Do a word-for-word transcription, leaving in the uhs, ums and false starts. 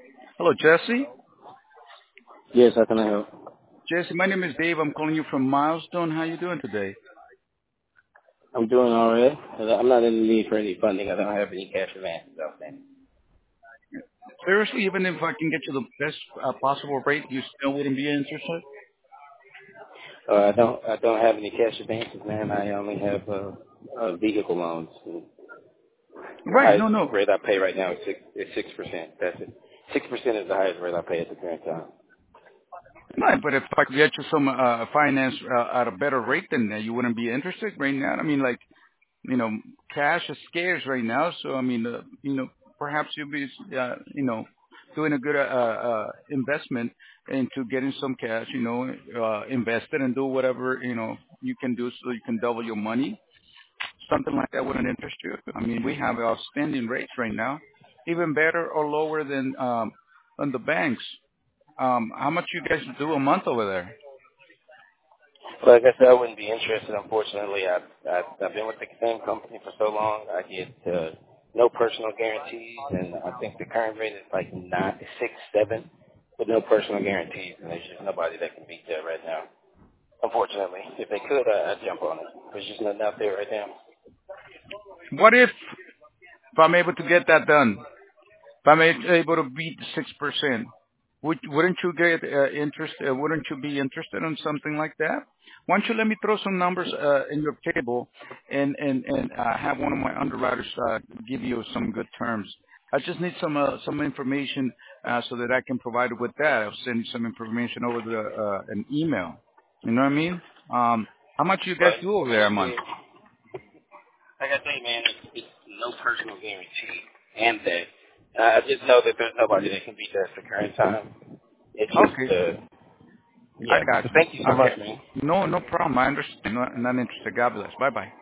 Hello, Jesse. Yes, how can I help? Jesse, my name is Dave. I'm calling you from Milestone. How you doing today? I'm doing all right. I'm not in the need for any funding. I don't have any cash advances outstanding. Seriously, even if I can get you the best uh, possible rate, you still wouldn't be interested? Uh, I don't. I don't have any cash advances, man. I only have uh, uh, vehicle loans. The Right. highest No, no. rate I pay right now is six. Is six percent. That's it. Six percent is the highest rate I pay at the current time. Right, but if I could get you some uh, finance uh, at a better rate than that, you wouldn't be interested right now. I mean, like, you know, cash is scarce right now, so I mean, uh, you know, perhaps you'll be, uh, you know, doing a good uh, uh, investment into getting some cash, you know, uh, invested and do whatever you know you can do so you can double your money. Something like that wouldn't interest you. I mean, we have outstanding rates right now, even better or lower than um, than the banks. Um, how much you guys do a month over there? Well, like I said, I wouldn't be interested. Unfortunately, I've, I've, I've been with the same company for so long. I get uh, no personal guarantees, and I think the current rate is like nine, six, seven, with no personal guarantees, and there's just nobody that can beat that right now. Unfortunately, if they could, I, I'd jump on it. There's just nothing out there right now. What if, if I'm able to get that done? If I'm a- able to beat the six percent, would wouldn't you get uh, interest? Uh, wouldn't you be interested in something like that? Why don't you let me throw some numbers uh, in your table, and and and uh, have one of my underwriters uh, give you some good terms. I just need some uh, some information uh, so that I can provide it with that. I'll send you some information over the uh, an email. You know what I mean? Um, how much you guys But do over like there I a month? said, like I say, man, it's, it's no personal guarantee, and that I just know that there's nobody that can beat that at the current time. It's just, Okay, uh, I yeah. got So you. thank you so Okay, much, man. no no problem. I understand. Not, not interested. God bless. Bye bye.